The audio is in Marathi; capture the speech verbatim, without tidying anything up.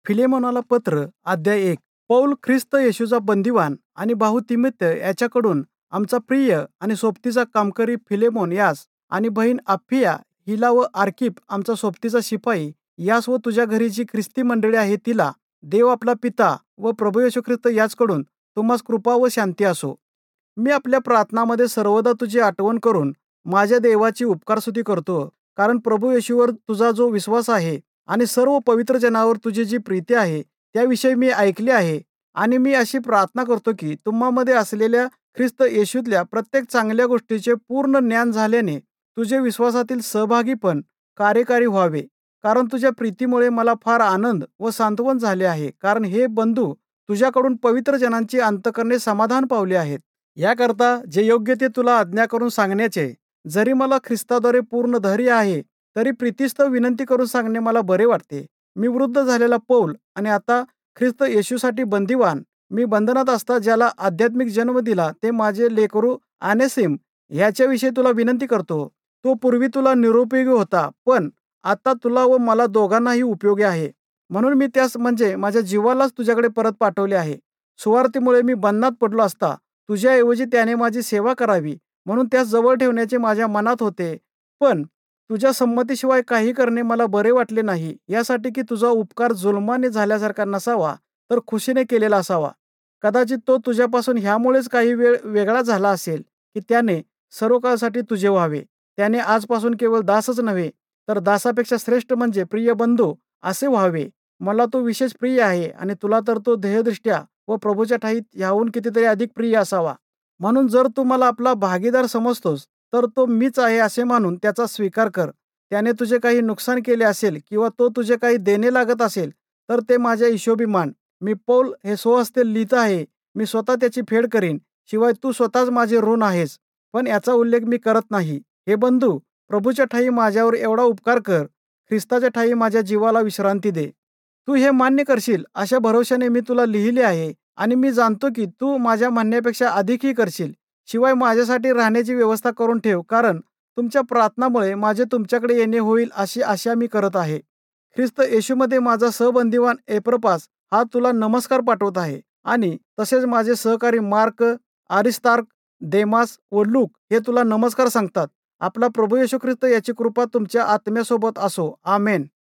फिलेमोनाला पत्र अध्याय एक. पौल ख्रिस्त येशूचा बंदिवान आणि भाऊ तिमित्य याच्याकडून आमचा प्रिय आणि सोबतीचा कामकरी फिलेमोन यास आणि बहीण अप्फिया हिला व आर्किप आमचा सोबतीचा शिपाई यास व तुझ्या घरी जी ख्रिस्ती मंडळी आहे तिला देव आपला पिता व प्रभू येशू ख्रिस्त याचकडून तुम्हास कृपा व शांती असो. मी आपल्या प्रार्थनामध्ये सर्वदा तुझी आठवण करून माझ्या देवाची उपकारस्तुती करतो, कारण प्रभू येशूवर तुझा जो विश्वास आहे आणि सर्व पवित्र जनावर तुझी जी प्रीती आहे त्याविषयी मी ऐकले आहे. आणि मी अशी प्रार्थना करतो की तुम्हामध्ये असलेल्या ख्रिस्त येशूतल्या प्रत्येक चांगल्या गोष्टीचे पूर्ण ज्ञान झाल्याने तुझे विश्वासातील सहभागी पण कार्यकारी व्हावे. कारण तुझ्या प्रीतीमुळे मला फार आनंद व सांत्वन झाले आहे, कारण हे बंधू तुझ्याकडून पवित्र जनांची अंतकरणे समाधान पावली आहेत. याकरता जे योग्य ते तुला आज्ञा करून सांगण्याचे, जरी मला ख्रिस्ताद्वारे पूर्ण धैर्य आहे तरी प्रीतिस्तव विनंती करून सांगणे मला बरे वाटते. मी वृद्ध झालेला पौल आणि आता ख्रिस्त येशूसाठी बंदिवान, मी बंधनात असता ज्याला आध्यात्मिक जन्म दिला ते माझे लेकरू आनेसिम ह्याच्याविषयी तुला विनंती करतो. तो पूर्वी तुला निरुपयोगी होता, पण आता तुला व मला दोघांनाही उपयोगी आहे. म्हणून मी त्यास म्हणजे माझ्या जीवालाच तुझ्याकडे परत पाठवले आहे. सुवार्तेमुळे मी बंधनात पडलो असता तुझ्याऐवजी त्याने माझी सेवा करावी म्हणून त्यास जवळ ठेवण्याचे माझ्या मनात होते. पण तुझ्या संमतीशिवाय काही करणे मला बरे वाटले नाही, यासाठी की तुझा उपकार जुलमाने झाल्यासारखा नसावा तर खुशीने केलेला असावा. कदाचित तो तुझ्यापासून ह्यामुळेच काही वेळ वेगळा झाला असेल की त्याने सर्व काळासाठी तुझे व्हावे. त्याने आजपासून केवळ दासच नव्हे तर दासापेक्षा श्रेष्ठ म्हणजे प्रिय बंधू असे व्हावे. मला तो विशेष प्रिय आहे आणि तुला तर तो ध्येयदृष्ट्या व प्रभूच्या ठाईत ह्याहून कितीतरी अधिक प्रिय असावा. म्हणून जर तू मला आपला भागीदार समजतोस तर तो मीच आहे असे मानून त्याचा स्वीकार कर. त्याने तुझे काही नुकसान केले असेल किंवा तो तुझे काही देणे लागत असेल तर ते माझ्या हिशोबी मान. मी पौल हे स्वहस्ते लिहित आहे, मी स्वतः त्याची फेड करीन. शिवाय तू स्वतःच माझे ऋण आहेस, पण याचा उल्लेख मी करत नाही. हे बंधू, प्रभूच्या ठाई माझ्यावर एवढा उपकार कर, ख्रिस्ताच्या ठाई माझ्या जीवाला विश्रांती दे. तू हे मान्य करशील अशा भरोशाने मी तुला लिहिले आहे आणि मी जाणतो की तू माझ्या म्हणण्यापेक्षा अधिकही करशील. शिवाय माझ्यासाठी राहण्याची व्यवस्था करून ठेव, कारण तुमच्या प्रार्थनामुळे माझे तुमच्याकडे येणे होईल अशी आशा मी करत आहे. ख्रिस्त येशूमध्ये माझा सहबंदिवान एप्रपास हा तुला नमस्कार पाठवत आहे आणि तसेच माझे सहकारी मार्क, आरिस्तार्क, देमास व लूक हे तुला नमस्कार सांगतात. आपला प्रभू येशू ख्रिस्त याची कृपा तुमच्या आत्म्यासोबत असो. आमेन.